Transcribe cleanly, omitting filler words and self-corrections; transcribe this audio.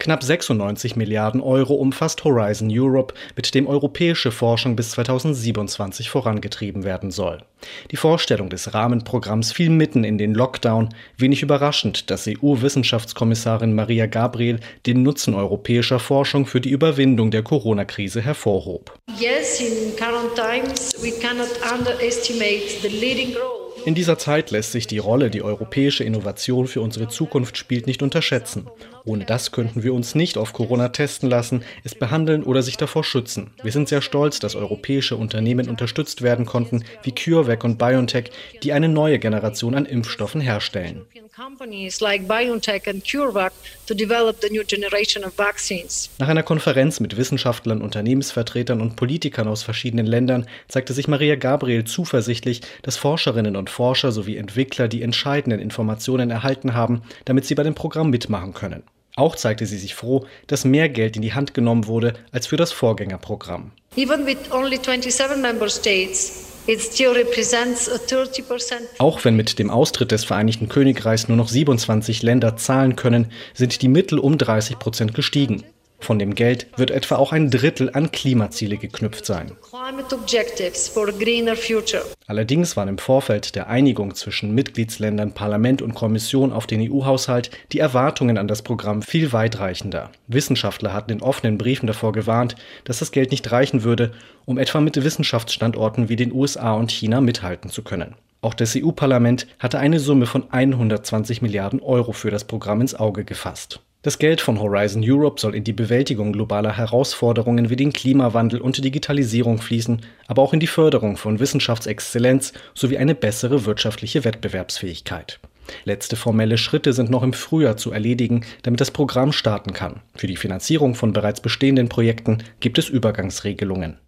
Knapp 96 Milliarden Euro umfasst Horizon Europe, mit dem europäische Forschung bis 2027 vorangetrieben werden soll. Die Vorstellung des Rahmenprogramms fiel mitten in den Lockdown. Wenig überraschend, dass EU-Wissenschaftskommissarin Maria Gabriel den Nutzen europäischer Forschung für die Überwindung der Corona-Krise hervorhob. Yes, in current times we cannot underestimate the leading role. In dieser Zeit lässt sich die Rolle, die europäische Innovation für unsere Zukunft spielt, nicht unterschätzen. Ohne das könnten wir uns nicht auf Corona testen lassen, es behandeln oder sich davor schützen. Wir sind sehr stolz, dass europäische Unternehmen unterstützt werden konnten, wie CureVac und BioNTech, die eine neue Generation an Impfstoffen herstellen. Nach einer Konferenz mit Wissenschaftlern, Unternehmensvertretern und Politikern aus verschiedenen Ländern zeigte sich Maria Gabriel zuversichtlich, dass Forscherinnen und Forscher sowie Entwickler die entscheidenden Informationen erhalten haben, damit sie bei dem Programm mitmachen können. Auch zeigte sie sich froh, dass mehr Geld in die Hand genommen wurde als für das Vorgängerprogramm. Even with only 27 member states, it still represents a 30%. Auch wenn mit dem Austritt des Vereinigten Königreichs nur noch 27 Länder zahlen können, sind die Mittel um 30% gestiegen. Von dem Geld wird etwa auch ein Drittel an Klimaziele geknüpft sein. Allerdings waren im Vorfeld der Einigung zwischen Mitgliedsländern, Parlament und Kommission auf den EU-Haushalt die Erwartungen an das Programm viel weitreichender. Wissenschaftler hatten in offenen Briefen davor gewarnt, dass das Geld nicht reichen würde, um etwa mit Wissenschaftsstandorten wie den USA und China mithalten zu können. Auch das EU-Parlament hatte eine Summe von 120 Milliarden Euro für das Programm ins Auge gefasst. Das Geld von Horizon Europe soll in die Bewältigung globaler Herausforderungen wie den Klimawandel und die Digitalisierung fließen, aber auch in die Förderung von Wissenschaftsexzellenz sowie eine bessere wirtschaftliche Wettbewerbsfähigkeit. Letzte formelle Schritte sind noch im Frühjahr zu erledigen, damit das Programm starten kann. Für die Finanzierung von bereits bestehenden Projekten gibt es Übergangsregelungen.